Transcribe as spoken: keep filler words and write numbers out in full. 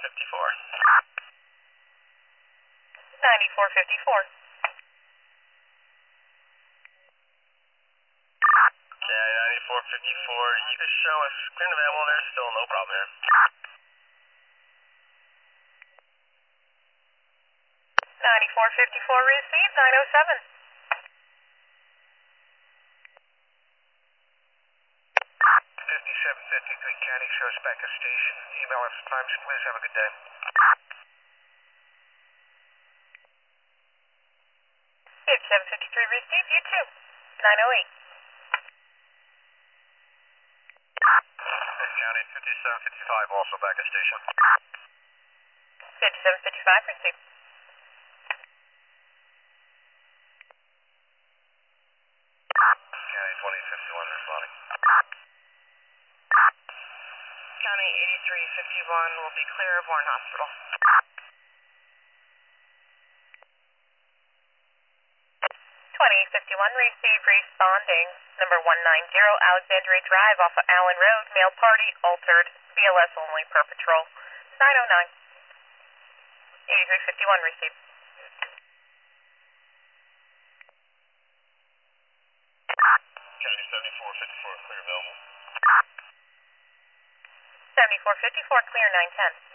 fifty-four. ninety-four fifty-four. Yeah, ninety-four fifty-four. You can show us clear and available. There's still no problem here. ninety-four fifty-four received, nine oh seven. fifty-seven fifty-three County shows back at station. Email us times, please. Have a good day. fifty-seven fifty-three received, you too. nine oh eight. County fifty-seven fifty-five also back at station. fifty-seven fifty-five received. County twenty fifty-one responding. County eighty-three fifty-one will be clear of Warren Hospital. twenty-eight fifty-one received, responding. Number one ninety Alexandria Drive off of Allen Road, mail party altered, B L S only per patrol. nine oh nine. eighty-three fifty-one received. County seventy-four fifty-four clear available. seventy-four fifty-four clear nine ten.